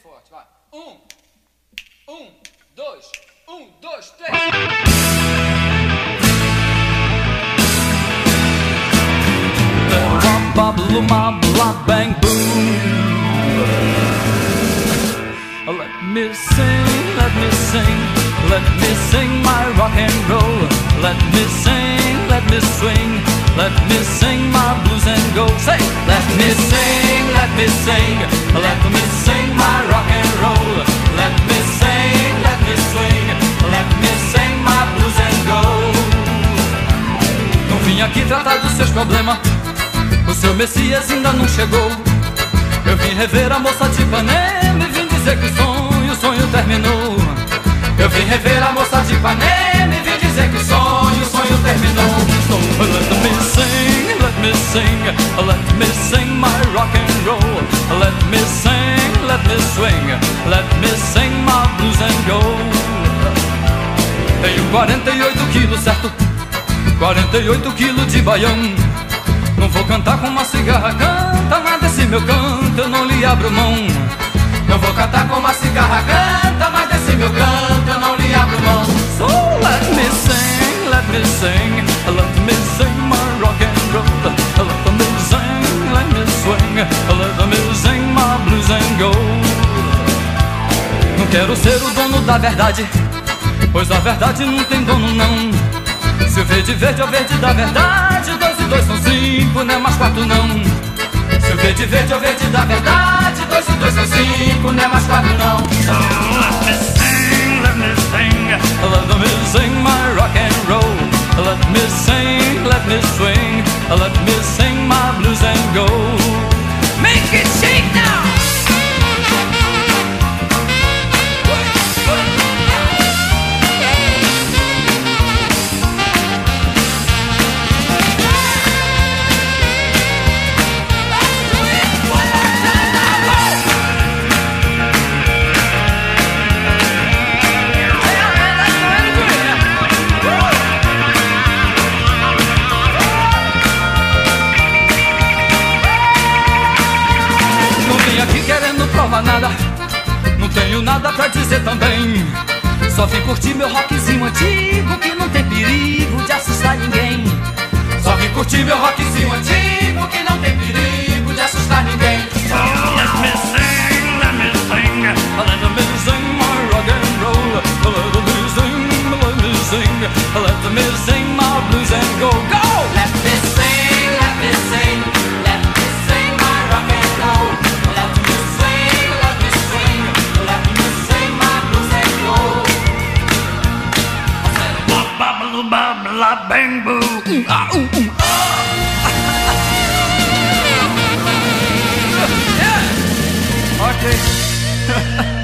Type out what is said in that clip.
forte, vai. Dois, três. Ba-ba-ba-ba, bang boom. Let me sing, let me sing, let me sing my rock and roll. Let me sing, let me swing, let me sing my blues and go. Say, let me sing, let me sing, let me sing my rock and roll. Let me sing, let me swing, let me sing my blues and go. Não vim aqui tratar dos seus problemas, o seu Messias ainda não chegou. Eu vim rever a moça de Ipanema e vim dizer que o sonho terminou. Eu vim rever a moça de Ipanema e vim dizer que o sonho terminou. So let me sing, let me sing, let me sing my rock and roll. Let me sing, let me swing, let me sing my blues and go. Tenho 48 quilos, certo? 48 quilos de baião. Não vou cantar com uma cigarra, canta, mas desse meu canto eu não lhe abro mão. Não vou cantar com uma cigarra, canta, mas desse meu canto eu não lhe abro mão. So let me sing, let me sing, let me sing my rock and roll. Let me sing, let me swing, let me sing my blues and go. Não quero ser o dono da verdade, pois a verdade não tem dono não. Se o verde é o verde da verdade, 2 e 2 são 5, não é mais 4 não. Se o verde é o verde da verdade, 2 e 2 são 5, não é mais 4 não. So let me sing, let me sing, let me sing my rock and roll. Let me sing, let me swing, let me sing my blues and go. Make it shake now! Nada, não tenho nada pra dizer também. Só vim curtir meu rockzinho antigo, que não tem perigo de assustar ninguém. Só vim curtir meu rockzinho antigo, que não tem perigo de assustar ninguém. So let me sing, let me sing, let me sing my rock and roll. Let me sing, let me sing, let me sing my blues and go. Go! Let me sing, let me sing, let me sing my rock and roll. Ba-ba-la bang boo. Okay.